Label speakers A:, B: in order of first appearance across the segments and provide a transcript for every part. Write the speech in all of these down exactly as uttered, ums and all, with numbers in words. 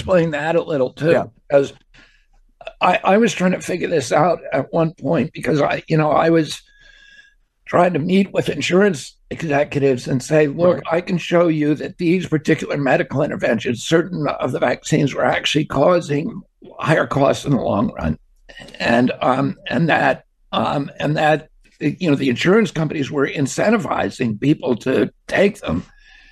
A: explain that a little
B: Yeah.
A: too, because I, I was trying to figure this out at one point because I, you know, I was trying to meet with insurance executives and say, look,
B: Right.
A: I can show you that these particular medical interventions, certain of the vaccines were actually causing higher costs in the long run. And um, and that um, and that you know the insurance companies were incentivizing people to take them.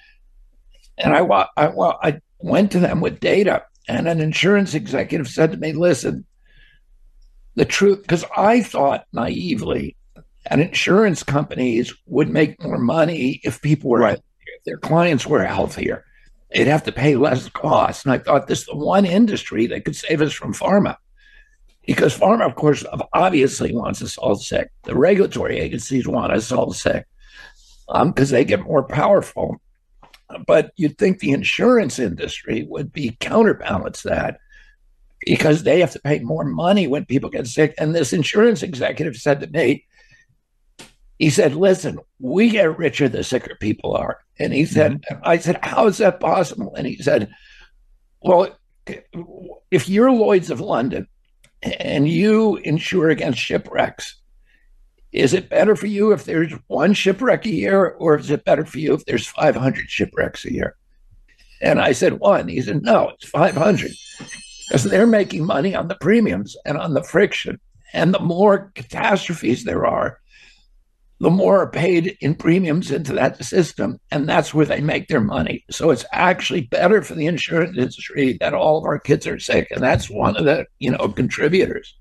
A: And I, I, well, I went to them with data, and an insurance executive said to me, listen, the truth, because I thought naively, and insurance companies would make more money if people were,
B: Right.
A: if their clients were healthier. They'd have to pay less costs. And I thought this is the one industry that could save us from pharma. Because pharma, of course, obviously wants us all sick. The regulatory agencies want us all sick because um, they get more powerful. But you'd think the insurance industry would be counterbalance that because they have to pay more money when people get sick. And this insurance executive said to me, he said, listen, we get richer the sicker people are. And he said, mm-hmm. I said, how is that possible? And he said, well, if you're Lloyd's of London and you insure against shipwrecks, is it better for you if there's one shipwreck a year, or is it better for you if there's five hundred shipwrecks a year? And I said, one. He said, no, it's five hundred. Because they're making money on the premiums and on the friction. And the more catastrophes there are, the more are paid in premiums into that system. And that's where they make their money. So it's actually better for the insurance industry that all of our kids are sick. And that's one of the, you know, contributors.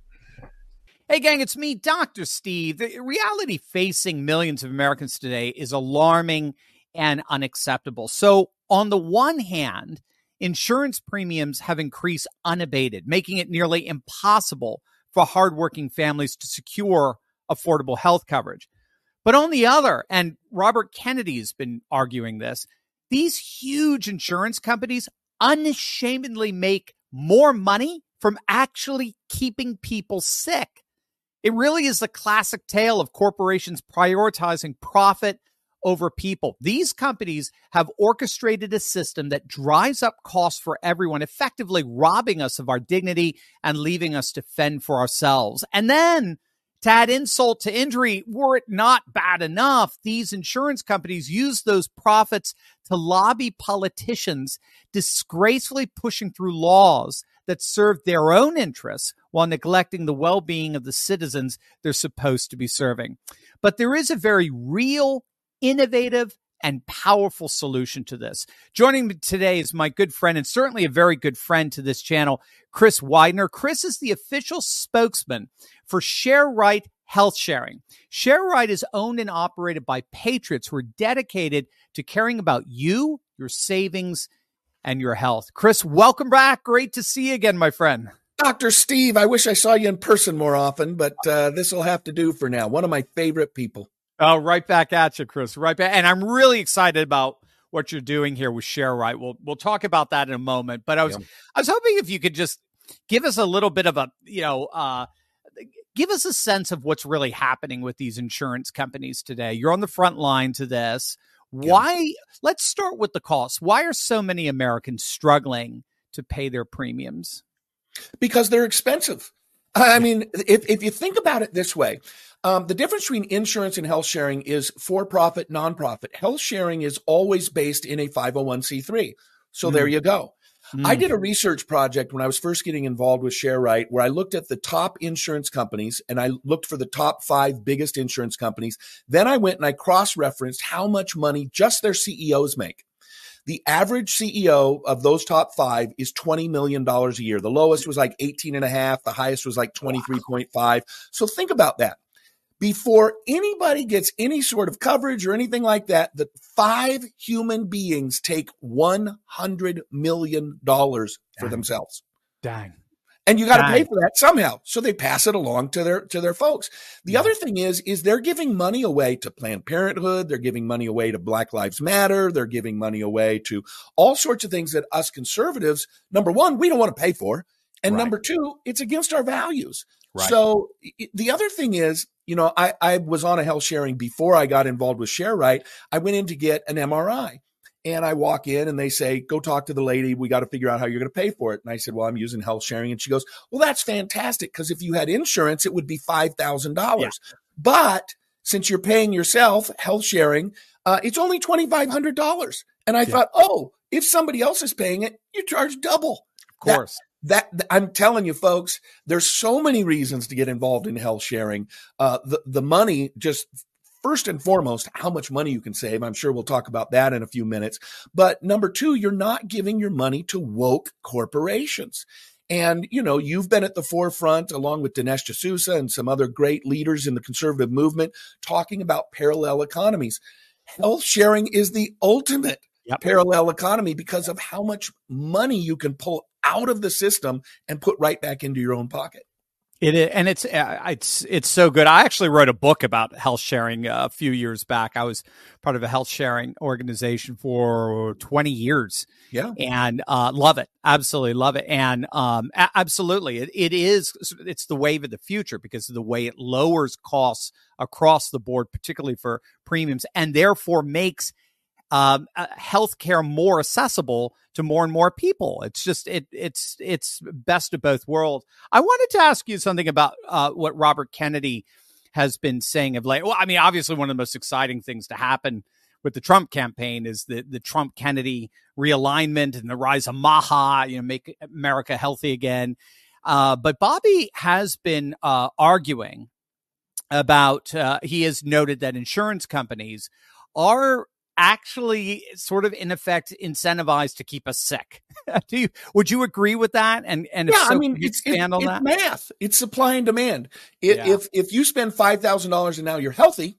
C: Hey, gang, it's me, Doctor Steve. The reality facing millions of Americans today is alarming and unacceptable. So on the one hand, insurance premiums have increased unabated, making it nearly impossible for hardworking families to secure affordable health coverage. But on the other, and Robert Kennedy's been arguing this, these huge insurance companies unashamedly make more money from actually keeping people sick. It really is the classic tale of corporations prioritizing profit over people. These companies have orchestrated a system that drives up costs for everyone, effectively robbing us of our dignity and leaving us to fend for ourselves. And then, to add insult to injury, were it not bad enough, these insurance companies use those profits to lobby politicians, disgracefully pushing through laws that serve their own interests while neglecting the well-being of the citizens they're supposed to be serving. But there is a very real, innovative, and powerful solution to this. Joining me today is my good friend, and certainly a very good friend to this channel, Chris Widener. Chris is the official spokesman for ShareRight Health Sharing. ShareRight is owned and operated by patriots who are dedicated to caring about you, your savings, and your health. Chris, welcome back. Great to see you again, my friend.
B: Doctor Steve, I wish I saw you in person more often, but uh, this will have to do for now. One of my favorite people.
C: Oh, right back at you, Chris. Right back. And I'm really excited about what you're doing here with ShareRight. We'll we'll talk about that in a moment. But I was yeah. I was hoping if you could just give us a little bit of a, you know, uh, give us a sense of what's really happening with these insurance companies today. You're on the front line to this. Why? Yeah. Let's start with the cost. Why are so many Americans struggling to pay their premiums?
B: Because they're expensive. I mean, if, if you think about it this way, um, the difference between insurance and health sharing is for-profit, nonprofit. Health sharing is always based in a five oh one c three. So mm. there you go. Mm. I did a research project when I was first getting involved with ShareRight where I looked at the top insurance companies and I looked for the top five biggest insurance companies. Then I went and I cross-referenced how much money just their C E Os make. The average C E O of those top five is twenty million dollars a year. The lowest was like eighteen and a half. The highest was like twenty-three point five. So think about that. Before anybody gets any sort of coverage or anything like that, the five human beings take one hundred million dollars for
C: Dang.
B: themselves.
C: Dang.
B: And you got to pay for that somehow. So they pass it along to their, to their folks. The yeah. other thing is, is they're giving money away to Planned Parenthood. They're giving money away to Black Lives Matter. They're giving money away to all sorts of things that us conservatives, number one, we don't want to pay for. And right. number two, it's against our values. Right. So the other thing is, you know, I, I was on a health sharing before I got involved with ShareRight. I went in to get an M R I. And I walk in and they say, go talk to the lady. We got to figure out how you're going to pay for it. And I said, well, I'm using health sharing. And she goes, well, that's fantastic. Because if you had insurance, it would be five thousand dollars. Yeah. But since you're paying yourself health sharing, uh, it's only twenty-five hundred dollars. And I yeah. thought, oh, if somebody else is paying it, you charge double.
C: Of course.
B: That, that I'm telling you, folks, there's so many reasons to get involved in health sharing. Uh, the, the money, just first and foremost, how much money you can save. I'm sure we'll talk about that in a few minutes. But number two, you're not giving your money to woke corporations. And, you know, you've been at the forefront along with Dinesh D'Souza and some other great leaders in the conservative movement talking about parallel economies. Health sharing is the ultimate Yep. parallel economy because of how much money you can pull out of the system and put right back into your own pocket.
C: It is, and it's uh, it's it's so good. I actually wrote a book about health sharing uh, a few years back. I was part of a health sharing organization for twenty years.
B: Yeah,
C: and uh, love it, absolutely love it, and um, a- absolutely, it, it is. It's the wave of the future because of the way it lowers costs across the board, particularly for premiums, and therefore makes Um, uh, healthcare more accessible to more and more people. It's just it it's it's best of both worlds. I wanted to ask you something about uh, what Robert Kennedy has been saying of late. Well, I mean, obviously, one of the most exciting things to happen with the Trump campaign is the the Trump Kennedy realignment and the rise of MAHA, you know, make America healthy again. Uh, but Bobby has been uh, arguing about. Uh, he has noted that insurance companies are actually sort of in effect incentivized to keep us sick. Do you, would you agree with that? And, and if
B: yeah,
C: so,
B: I mean,
C: can you
B: it's,
C: expand
B: it,
C: on
B: it's
C: that?
B: math. It's supply and demand. It,
C: Yeah.
B: If, if you spend five thousand dollars and now you're healthy,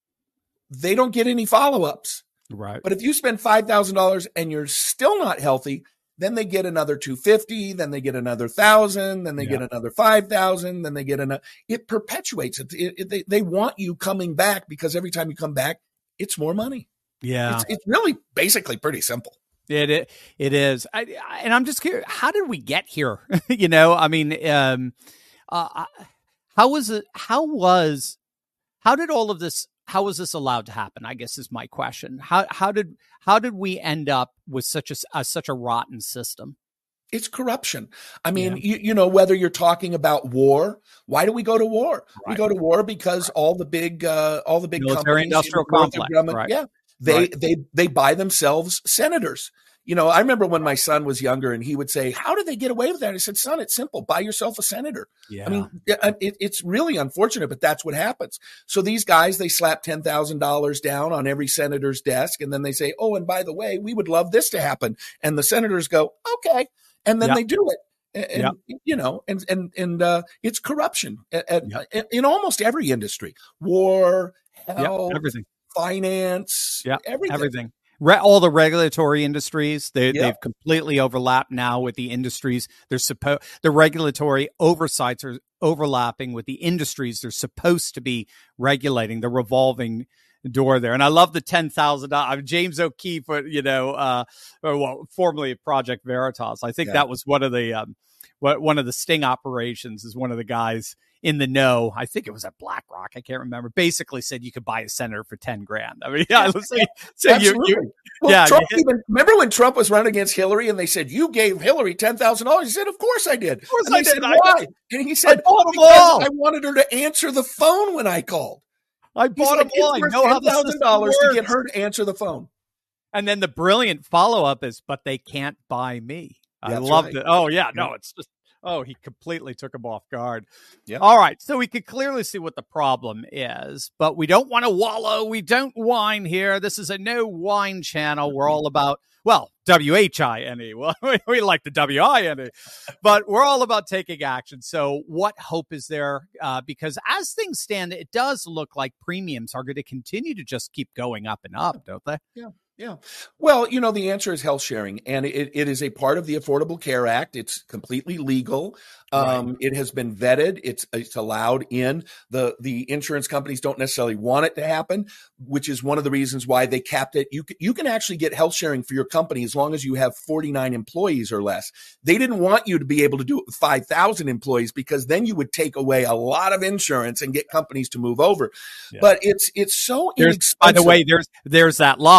B: they don't get any follow-ups.
C: Right.
B: But if you spend five thousand dollars and you're still not healthy, then they get another two hundred fifty dollars, then they get another thousand, then they
C: Yeah.
B: get another five thousand, then they get another, it perpetuates it. It, it. They, they want you coming back because every time you come back, it's more money.
C: Yeah.
B: It's, it's really basically pretty simple.
C: It it, it is. I, I, and I'm just curious, how did we get here? you know, I mean, um, uh, how was it, how was, how did all of this, how was this allowed to happen? I guess is my question. How, how did, how did we end up with such a, a such a rotten system?
B: It's corruption. I mean,
C: Yeah.
B: you, you know, whether you're talking about war, why do we go to war?
C: Right.
B: We go to war because all the big, uh, all the big
C: Military
B: companies,
C: industrial
B: Northrop
C: complex,
B: Grumman,
C: right.
B: yeah, they
C: Right.
B: they they buy themselves senators. You know, I remember when my son was younger, and he would say, "How did they get away with that?" I said, "Son, it's simple. Buy yourself a senator."
C: Yeah.
B: I mean, it, it's really unfortunate, but that's what happens. So these guys, they slap ten thousand dollars down on every senator's desk, and then they say, "Oh, and by the way, we would love this to happen." And the senators go, "Okay," and then
C: Yeah.
B: they do it. And,
C: Yep.
B: you know, and, and, and, uh, it's corruption at, at,
C: Yep.
B: in almost every industry, war, health,
C: Yep. Everything.
B: finance,
C: Yeah.
B: everything.
C: Everything. Re- all the regulatory industries, they,
B: Yep.
C: they've completely overlapped now with the industries. They're supposed, the regulatory oversights are overlapping with the industries they're supposed to be regulating, the revolving door there. And I love the ten thousand dollars. James O'Keefe, you know, uh, well, formerly of Project Veritas. I think
B: Yeah.
C: that was one of the, um, what one of the sting operations is one of the guys in the know. I think it was at BlackRock. I can't remember. Basically said you could buy a senator for ten grand. I mean, yeah, let's say, so you,
B: Absolutely.
C: you,
B: Well,
C: yeah,
B: Trump
C: you-
B: even, remember when Trump was running against Hillary and they said, "You gave Hillary ten thousand dollars. He said, "Of course I did." Of
C: course
B: and
C: I
B: they
C: did.
B: said,
C: I-
B: "Why?" And he said,
C: bought 'em
B: "Because
C: all."
B: I wanted her to answer the phone when I called."
C: I
B: He's
C: bought
B: like,
C: them all. I
B: "It's worth
C: know how the
B: ten thousand
C: system
B: dollars to
C: works.
B: get her to answer the phone."
C: And then the brilliant follow up is, but they can't buy me. I
B: That's
C: loved
B: right.
C: it. Oh yeah, no, it's just, oh, he completely took him off guard.
B: Yeah.
C: All right. So we could clearly see what the problem is, but we don't want to wallow. We don't whine here. This is a no whine channel. We're all about, well, W H I N E. Well, we like the W I N E, but we're all about taking action. So what hope is there? Uh, because as things stand, it does look like premiums are going to continue to just keep going up and up, don't they?
B: Yeah. Yeah. Well, you know, the answer is health sharing, and it, it is a part of the Affordable Care Act. It's completely legal. Um,
C: Right.
B: It has been vetted. It's it's allowed in. The the insurance companies don't necessarily want it to happen, which is one of the reasons why they capped it. You can, you can actually get health sharing for your company as long as you have forty-nine employees or less. They didn't want you to be able to do it with five thousand employees because then you would take away a lot of insurance and get companies to move over.
C: Yeah.
B: But it's it's so
C: There's,
B: inexpensive.
C: by the way, there's there's that lobbying we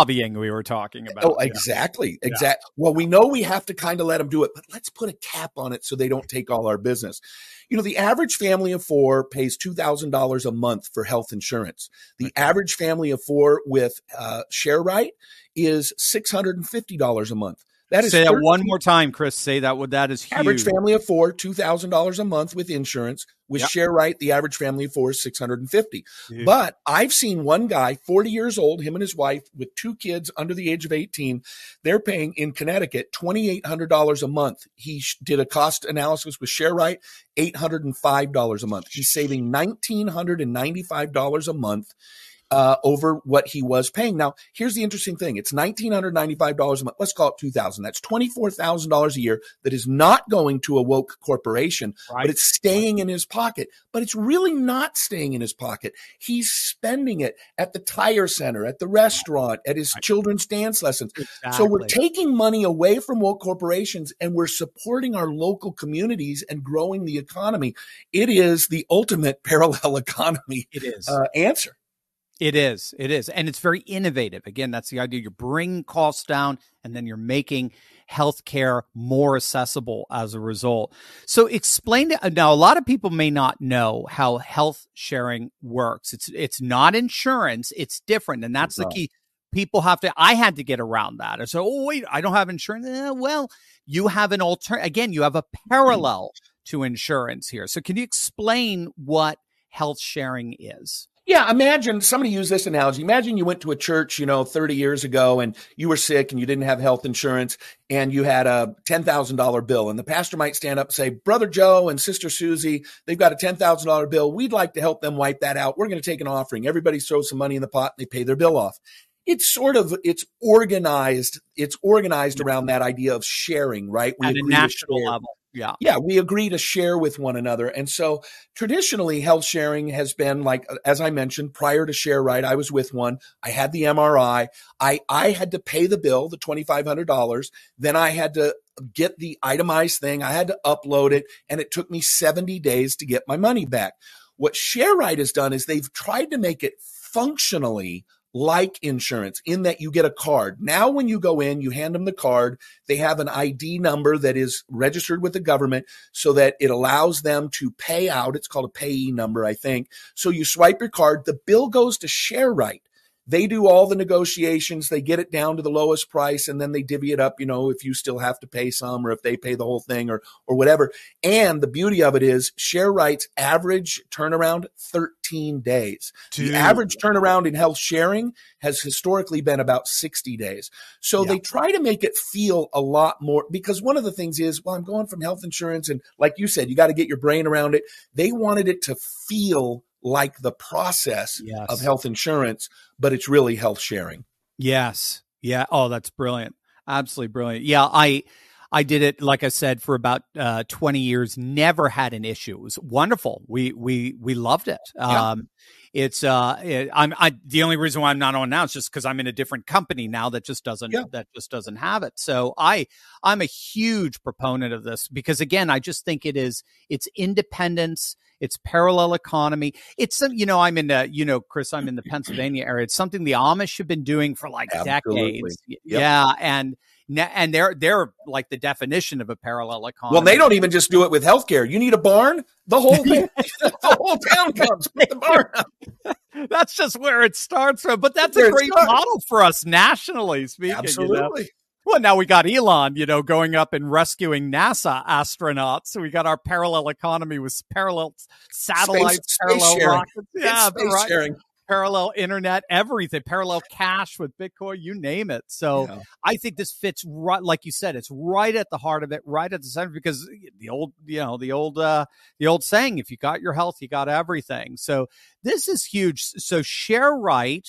C: we were talking about.
B: Oh, exactly.
C: Yeah.
B: Exactly. Well, we know we have to kind of let them do it, but let's put a cap on it so they don't take all our business. You know, the average family of four pays two thousand dollars a month for health insurance. The
C: Okay.
B: average family of four with uh, ShareRight is six hundred fifty dollars a month. That is
C: Say that
B: thirteen
C: one more time, Chris. Say that. What that is huge.
B: Average family of four, two thousand dollars a month with insurance. With
C: Yep.
B: ShareRight, the average family of four is six hundred fifty dollars.
C: Huge.
B: But I've seen one guy, forty years old, him and his wife with two kids under the age of eighteen. They're paying in Connecticut two thousand eight hundred dollars a month. He sh- did a cost analysis with ShareRight, eight hundred five dollars a month. He's saving one thousand nine hundred ninety-five dollars a month uh, over what he was paying. Now, here's the interesting thing. It's one thousand nine hundred ninety-five dollars a month. Let's call it two thousand dollars. That's twenty-four thousand dollars a year that is not going to a woke corporation,
C: Right.
B: but it's staying in his pocket. But it's really not staying in his pocket. He's spending it at the tire center, at the restaurant, at his
C: Right.
B: children's dance lessons.
C: Exactly.
B: So we're taking money away from woke corporations and we're supporting our local communities and growing the economy. It is the ultimate parallel economy
C: It is.
B: uh, answer.
C: It is. It is. And it's very innovative. Again, that's the idea. You're bringing costs down and then you're making healthcare more accessible as a result. So explain to, now, a lot of people may not know how health sharing works. It's, it's not insurance. It's different. And that's the key. People have to, I had to get around that. And so, oh, wait, I don't have insurance. Eh, well, you have an alter, again, you have a parallel to insurance here. So can you explain what health sharing is?
B: Yeah, imagine somebody used this analogy. Imagine you went to a church, you know, thirty years ago and you were sick and you didn't have health insurance and you had a ten thousand dollars bill. And the pastor might stand up and say, Brother Joe and Sister Susie, they've got a ten thousand dollars bill. We'd like to help them wipe that out. We're going to take an offering. Everybody throws some money in the pot and they pay their bill off. It's sort of, it's organized. It's organized around that idea of sharing, right? We
C: At a
B: agree to
C: national
B: share.
C: level. Yeah.
B: Yeah, we agree to share with one another. And so traditionally, health sharing has been like, as I mentioned, prior to ShareRight, I was with one. I had the M R I. I, I had to pay the bill, the twenty-five hundred dollars. Then I had to get the itemized thing. I had to upload it, and it took me seventy days to get my money back. What ShareRight has done is they've tried to make it functionally like insurance in that you get a card. Now, when you go in, you hand them the card. They have an I D number that is registered with the government so that it allows them to pay out. It's called a payee number, I think. So you swipe your card. The bill goes to ShareRight. They do all the negotiations. They get it down to the lowest price, and then they divvy it up, you know, if you still have to pay some or if they pay the whole thing or or whatever. And the beauty of it is ShareRight's average turnaround, thirteen days.
C: Dude.
B: The average turnaround in health sharing has historically been about sixty days. So
C: Yeah.
B: they try to make it feel a lot more, because one of the things is, well, I'm going from health insurance, and like you said, you got to get your brain around it. They wanted it to feel like the process
C: Yes.
B: of health insurance, but it's really health sharing.
C: Yes. Yeah. Oh, that's brilliant. Absolutely brilliant. Yeah. I, I did it, like I said, for about uh, twenty years, never had an issue. It was wonderful. We, we, we loved it.
B: Yeah.
C: Um, it's, uh, it, I'm, I, the only reason why I'm not on now is just because I'm in a different company now that just doesn't,
B: Yeah.
C: that just doesn't have it. So I, I'm a huge proponent of this because again, I just think it is, it's independence. It's parallel economy. It's some, you know, I'm in the, you know, Chris, I'm in the Pennsylvania area. It's something the Amish have been doing for like
B: Absolutely.
C: decades.
B: Yep.
C: Yeah. And, and they're, they're like the definition of a parallel economy.
B: Well, they don't even just do it with healthcare. You need a barn, the whole thing, the whole town comes with the barn up.
C: That's just where it starts from. But that's
B: Where
C: a
B: it
C: great
B: starts.
C: model for us nationally speaking.
B: Absolutely.
C: You know? Well, now we got Elon, you know, going up and rescuing NASA astronauts. So we got our parallel economy with parallel satellites,
B: Space-
C: parallel
B: space sharing.
C: rockets. Yeah,
B: It's space
C: right.
B: sharing.
C: Parallel internet, everything, parallel cash with Bitcoin, you name it. So
B: Yeah.
C: I think this fits right, like you said, it's right at the heart of it, right at the center, because the old, you know, the old, uh, the old saying, if you got your health, you got everything. So this is huge. So ShareRight,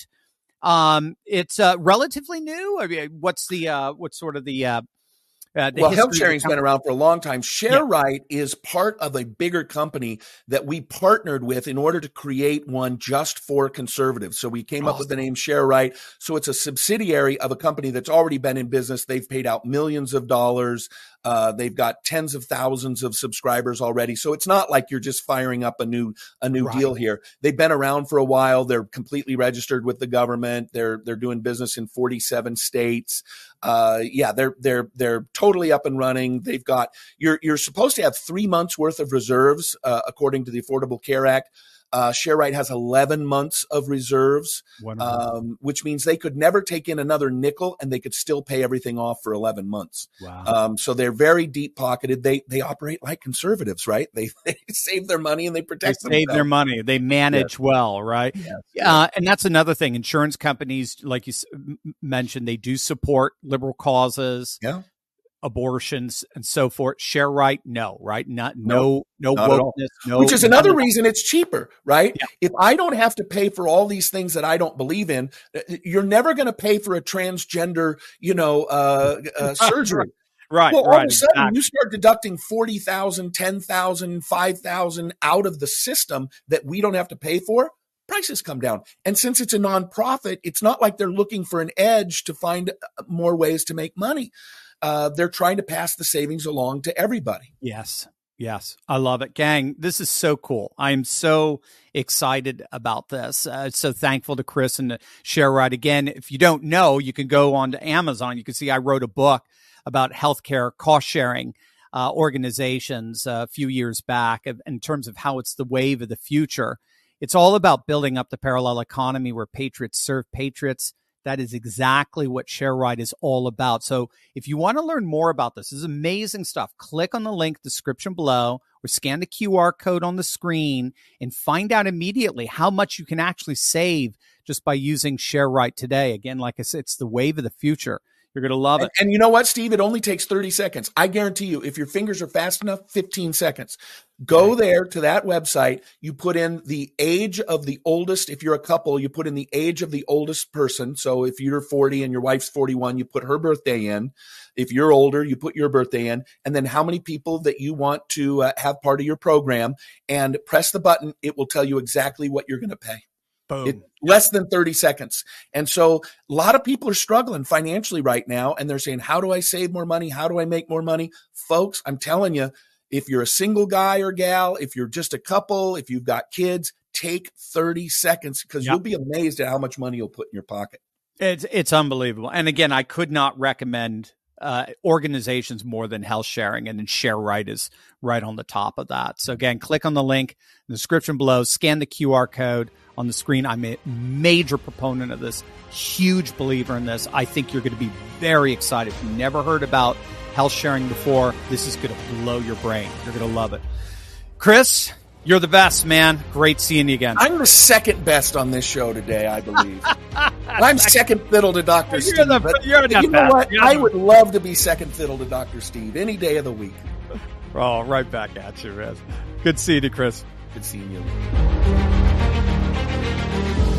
C: um, it's uh, relatively new. I mean, what's the, uh, what's sort of the, uh, Uh, the
B: Well,
C: history
B: health
C: of the
B: sharing's been
C: company.
B: around for a long time. ShareRight is part of a bigger company that we partnered with in order to create one just for conservatives. So we came up with the name ShareRight. So it's a subsidiary of a company that's already been in business. They've paid out millions of dollars Uh, they've got tens of thousands of subscribers already. So it's not like you're just firing up a new a new
C: Right.
B: deal here. They've been around for a while. They're completely registered with the government. They're they're doing business in forty-seven states. Uh, yeah, they're they're they're totally up and running. They've got you're you're supposed to have three months worth of reserves uh, according to the Affordable Care Act. Uh, ShareRight has eleven months of reserves, um, which means they could never take in another nickel and they could still pay everything off for eleven months.
C: Wow.
B: Um, so they're very deep pocketed. They, they operate like conservatives, right? They, they save their money and they
C: They
B: protect
C: save
B: themselves.
C: their money. They manage
B: Yes.
C: well, right?
B: Yes.
C: Uh, and that's another thing. Insurance companies, like you s- m- mentioned, they do support liberal causes,
B: Yeah.
C: abortions, and so forth. ShareRight, no, right? Not no no
B: not at all.
C: wokeness, no.
B: Which is another
C: none of that.
B: reason it's cheaper, right?
C: Yeah.
B: If I don't have to pay for all these things that I don't believe in, you're never going to pay for a transgender, you know, uh, uh, surgery.
C: Right,
B: Well, all
C: right.
B: of a sudden
C: exactly.
B: you start deducting forty thousand, ten thousand, five thousand out of the system that we don't have to pay for. Prices come down. And since it's a nonprofit, it's not like they're looking for an edge to find more ways to make money. Uh, they're trying to pass the savings along to everybody.
C: Yes. Yes. I love it. Gang, this is so cool. I'm so excited about this. Uh, so thankful to Chris and to ShareRight. Again, if you don't know, you can go on to Amazon. You can see I wrote a book about healthcare cost sharing uh, organizations uh, a few years back of, in terms of how it's the wave of the future. It's all about building up the parallel economy where patriots serve patriots. That is exactly what ShareRight is all about. So if you want to learn more about this, this is amazing stuff. Click on the link description below or scan the Q R code on the screen and find out immediately how much you can actually save just by using ShareRight today. Again, like I said, it's the wave of the future. You're going to love it.
B: And, and you know what, Steve? It only takes thirty seconds. I guarantee you, if your fingers are fast enough, fifteen seconds. Go there to that website. You put in the age of the oldest. If you're a couple, you put in the age of the oldest person. So if you're forty and your wife's forty-one, you put her birthday in. If you're older, you put your birthday in. And then how many people that you want to uh, have part of your program. And press the button. It will tell you exactly what you're going to pay.
C: Boom.
B: It, less than thirty seconds. And so a lot of people are struggling financially right now. And they're saying, how do I save more money? How do I make more money? Folks, I'm telling you, if you're a single guy or gal, if you're just a couple, if you've got kids, take thirty seconds because
C: Yep.
B: you'll be amazed at how much money you'll put in your pocket.
C: It's it's unbelievable. And again, I could not recommend uh, organizations more than Health Sharing, and then ShareRight is right on the top of that. So again, click on the link in the description below, scan the Q R code on the screen. I'm a major proponent of this, huge believer in this. I think you're going to be very excited. If you've never heard about Health Sharing before, this is going to blow your brain. You're going to love it. Chris, you're the best, man. Great seeing you again.
B: I'm the second best on this show today, I believe. I'm second fiddle to Doctor
C: You're
B: Steve.
C: the-
B: but
C: you're the
B: you know
C: best.
B: what?
C: You're
B: I
C: the-
B: would love to be second fiddle to Doctor Steve any day of the week.
C: Oh, right back at you, man. Good seeing you, Chris.
B: Good seeing you.